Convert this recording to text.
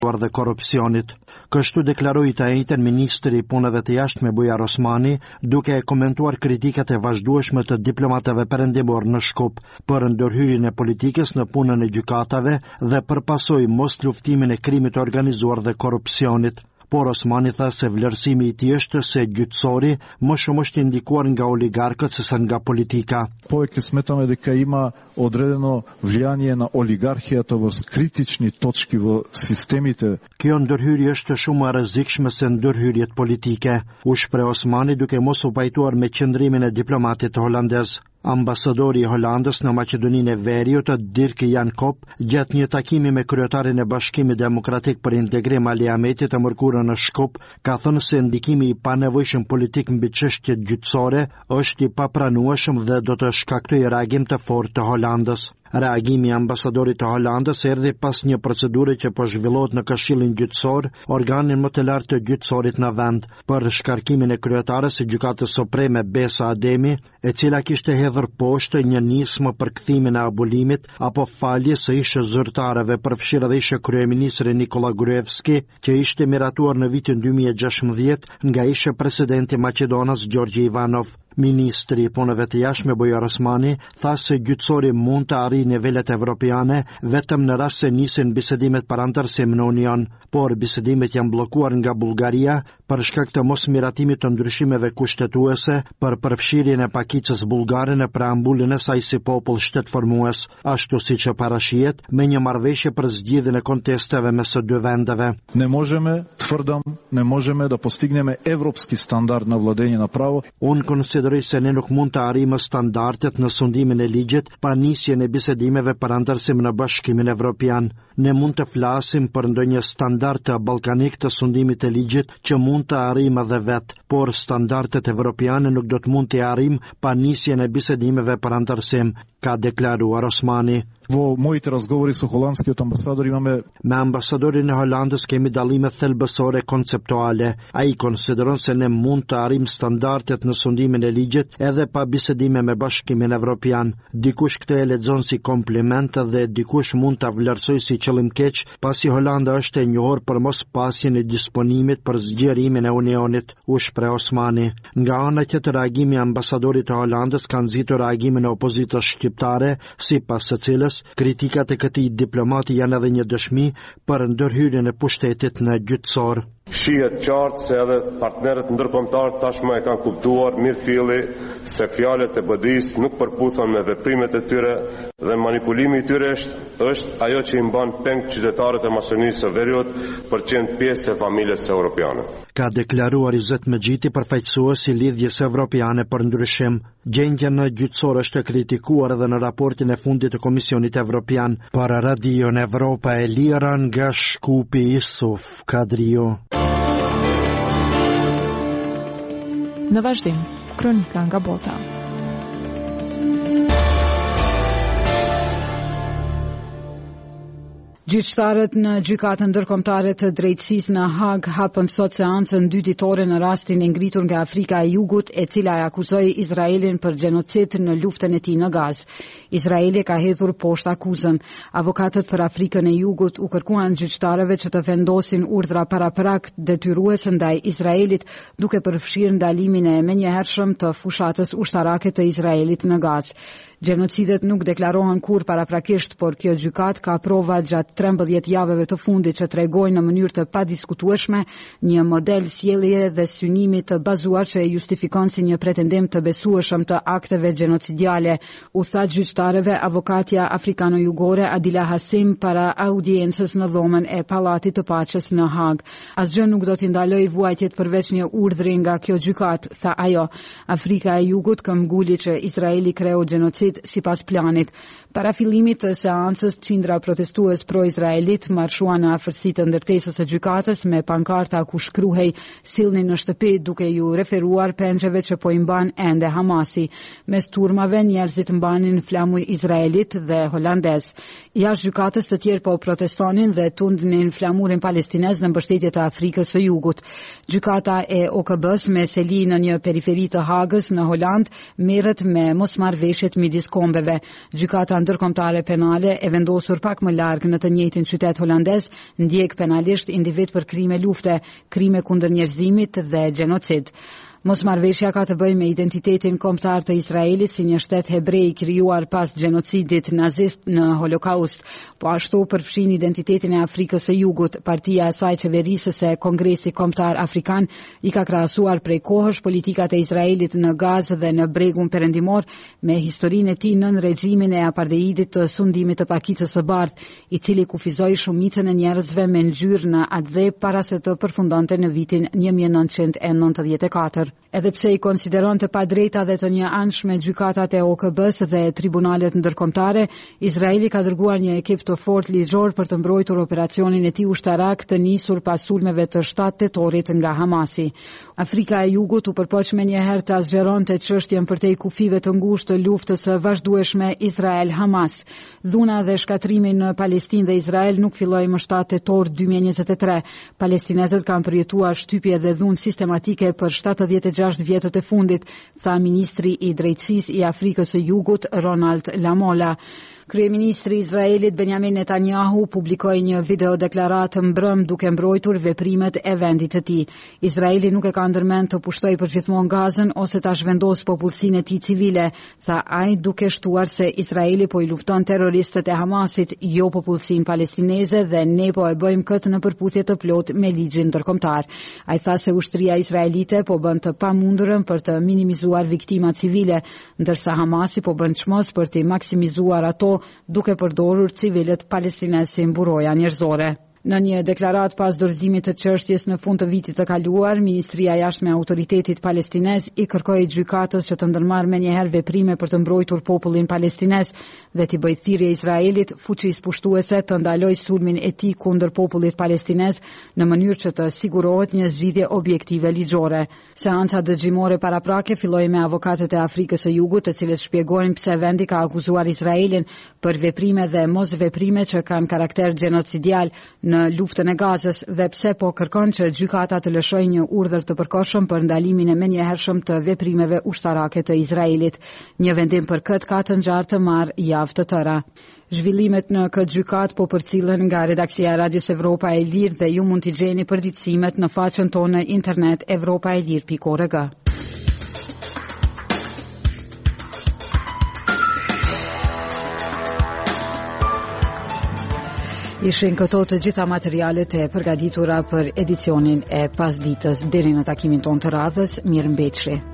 dhe korrupsionit. Kështu deklaroi të njëjtën ministri i punëve të jashtme Bujar Osmani, duke komentuar kritikat e vazhdueshme të diplomatëve perëndimor në Shkup për ndërhyrjen e politikës në punën e gjykatave dhe përpasoi mos luftimin e krimit të organizuar dhe korrupsionit. Por Osmani tha se vlerësimi i tij është se gjyqësori më shumë është indikuar nga oligarkët sesa nga politika. Повеќе сметаме дека има одредено влијание на олигархијата во критични точки во системите. Kjo ndërhyrje është shumë e rrezikshme se ndërhyrjet politike, u shpreh Osmani duke mos u pajtuar me qëndrimin e diplomatit holandez. Ambasadori i Holandës në Maqedoninë e Veriut, Dirk Jan Kop, gjatë një takimi me kryetarin e Bashkimit Demokratik për Integrim Ali Ahmeti të mërkurën në Shkup, ka thënë se ndikimi i panevojshëm politik mbi çështjet gjyqësore është i papranueshëm dhe do të shkaktojë reagim të fortë të Holandës. Reagimi i ambasadorit të Holandës erdhi pas një procedure që po zhvillohet në Këshillin Gjyqësor, organin më të lartë të gjyqësorit në vend, për shkarkimin e kryetares së Gjykatës Supreme Besa Ademi, e cila kishte hedhur poshtë një nismë për kthimin e abolimit apo faljes së ishte zyrtarëve, përfshirë edhe ishte kryeministri Nikola Gruevski, që ishte miratuar në vitin 2016 nga ishte presidenti i Maqedonisë Gjorgji Ivanov. Ministri i punëve të jashtme Bujar Osmani tha se gjyqësori mund të arrijë nivelet evropiane vetëm në rast se nisin bisedimet për antarësim në Union, por bisedimet janë bllokuar nga Bullgaria për shkak të mosmiratimit të ndryshimeve kushtetuese për përfshirjen e pakicës bullgare në preambullin e saj si popull shtetformues, ashtu siç e parashihet me një marrëveshje për zgjidhjen e kontesteve mes së dy vendeve. Не можеме, тврдам, не можеме да постигнеме европски стандард на владење на право. Unë konsideroj se ne nuk mund të arrijmë standardet në sundimin e ligjit pa nisjen e bisedimeve për antarësim në Bashkimin Evropian. Ne mund të flasim për ndonjë standard të ballkanik të sundimit të ligjit që mund të arrijmë edhe vetë, por standardet evropiane nuk do të mund të arrijmë pa nisjen e bisedimeve për antarësim, ka deklaruar Osmani. Во моите разговори со холандскиот амбасадор имаме Me ambasadorin e Holandës kemi dallime thelbësore konceptuale. Ai konsideron se ne mund të arrijmë standardet në sundimin e ligjit edhe pa bisedime me Bashkimin Evropian. Dikush këtë e lexon si kompliment dhe dikush mund ta vlerësojë si qëllim keq, pasi Holanda është e njohur për mos pasjen e disponimit për zgjerimin e Unionit, u shpreh Osmani. Nga ana tjetër, reagimi i ambasadorit të Holandës ka nxitur reagimin e opozitës shqiptare, sipas së cilës kritikat e këtij diplomati janë edhe një dëshmi për ndërhyrjen e pushtetit në gjyqësor. Shihet qartë se edhe partnerët ndërkombëtar tashmë e kanë kuptuar mirëfilli se fjalët e BD-s nuk përputhen me veprimet e tyre dhe manipulimi i tyre është ajo që i mban peng qytetarët e Maqedonisë së Veriut për qenë pjesë e familjes europiane. Ka deklaruar Izzet Megjiti, përfaqësues i lidhjes evropiane për ndryshim. Gjendja në gjyqësor është kritikuar edhe në raportin e fundit të Komisionit Evropian. Për Radion Evropa e Lira nga Shkupi, Isuf Kadrio. Në vazhdim, kronika nga bota. Gjyqtarët në gjykatën ndërkombëtare të drejtësisë në Hag hapën sot seancën 2 ditore në rastin e ngritur nga Afrika e Jugut, e cila e akuzoi Izraelin për gjenocid në luftën e tij në Gazë. Izraeli ka hedhur poshtë akuzën. Avokatët për Afrikën e Jugut u kërkuan gjyqtarëve që të vendosin urdhra paraprak detyruese ndaj Izraelit, duke përfshirë ndalimin e menjëhershëm të fushatës ushtarake të Izraelit në Gazë. Gjenocidet nuk deklarohen kur paraprakisht, por kjo gjykat ka prova gjatë 13 javeve të fundit që tregojnë në mënyrë të padiskutueshme një model sjellje dhe synimi të bazuar që e justifikon si një pretendim të besueshëm të akteve gjenocidiale, u tha gjyqtarëve avokatja afrikano-jugore Adila Hasim para audiencës në dhomën e Pallatit të Paqes në Hag. Asgjë nuk do t'i ndaloj vuajtjet përveç një urdhri nga kjo gjykat, tha ajo. Afrika e Jugut këmbguli që Izraeli kreu gjenocid sipas planit. Para fillimit të seancës, qindra protestues pro-izraelit marshuan në afërsi të ndërtesës së gjykatës me pankarta ku shkruhej "Sillni në shtëpi", duke ju referuar pengjeve që po i mban ende Hamasi. Mes turmave njerëzit mbanin flamuj izraelit dhe holandez. Jashtë gjykatës të tjerë po protestonin dhe tundnin flamurin palestinez në mbështetje të Afrikës së Jugut. Gjykata e OKB-s me seli në një periferi të Hagës në Holand merret me mosmarrveshjet midis kombeve. Gjykata ndërkombëtare penale e vendosur pak më larg në të njëjtin qytet holandez ndjek penalisht individ për krime lufte, krime kundër njerëzimit dhe gjenocid. Mosmarrveshja ka të bëjë me identitetin kombëtar të Izraelit si një shtet hebrej krijuar pas gjenocidit nazist në Holokaust, po ashtu përfshin identitetin e Afrikës së Jugut. Partia e saj qeverisëse Kongresi Kombëtar Afrikan i ka krahasuar prej kohësh politikat e Izraelit në Gazë dhe në Bregun Perëndimor me historinë e tij nën regjimin e apartheidit të sundimit të pakicës së bardhë, i cili kufizoi shumicën e njerëzve me ngjyrë në atë dhe para se të përfundonte në vitin 1994. Edhe pse i konsideron të padrejta dhe të njëanshme gjykatat e OKB-s dhe tribunalet ndërkombëtare, Izraeli ka dërguar një ekip të fortë ligjor për të mbrojtur operacionin e tij ushtarak të nisur pas sulmeve të 7 tetorit nga Hamasi. Afrika e Jugut u përpoq menjëherë të azgjeronte çështjen përtej kufive të ngushtë të luftës së vazhdueshme Izrael-Hamas. Dhuna dhe shkatrimi në Palestinë dhe Izrael nuk filloi më 7 tetor 2023. Palestinezët kanë përjetuar shtypje dhe dhunë sistematike për 76 vjetët e fundit, tha ministri i drejtësisë i Afrikës së Jugut Ronald Lamola. Kryeministri i Izraelit Benjamin Netanyahu publikoi një video deklaratë mbrëm duke mbrojtur veprimet e vendit të tij. Izraeli nuk e ka ndërmend të pushtojë përgjithmonë Gazën ose ta zhvendosë popullsinë e tij civile, tha ai duke shtuar se Izraeli po i lufton terroristët e Hamasit, jo popullsinë palestineze dhe ne po e bëjmë këtë në përputhje të plotë me ligjin ndërkombëtar. Ai tha se ushtria izraelite po bën të pamundurën për të minimizuar viktimat civile, ndërsa Hamasi po bën çmos për të maksimizuar ato duke përdorur civilët palestinezë si mburoja njerëzore. Në një deklaratë pas dorëzimit të çështjes në fund të vitit të kaluar, Ministria e Jashtme e Autoritetit Palestinez i kërkoi gjykatës që të ndërmarrë menjëherë veprime për të mbrojtur popullin palestinez dhe t'i bëjë thirrje Izraelit, fuqisë pushtuese, të ndalojë sulmin e tij kundër popullit palestinez në mënyrë që të sigurohet një zgjidhje objektive ligjore. Seanca dëgjimore paraprake filloi me avokatët e Afrikës së Jugut, të cilët shpjegojnë pse vendi ka akuzuar Izraelin për veprime dhe mosveprime që kanë karakter gjenocidial në luftën e Gazës dhe pse po kërkon që gjykata të lëshojë një urdhër të përkohshëm për ndalimin e menjëhershëm të veprimeve ushtarake të Izraelit. Një vendim për këtë ka të ngjarë të marrë javë të tëra. Zhvillimet në këtë gjykat po përcillen nga redaksia e Radios Evropa e Lirë dhe ju mund t'i gjeni përditësimet në faqen tonë në internet evropaelir.org. Ishin këto të gjitha materialet e përgatitura për edicionin e pasdites. Deri në takimin ton të radhës, mirëmbëjtje.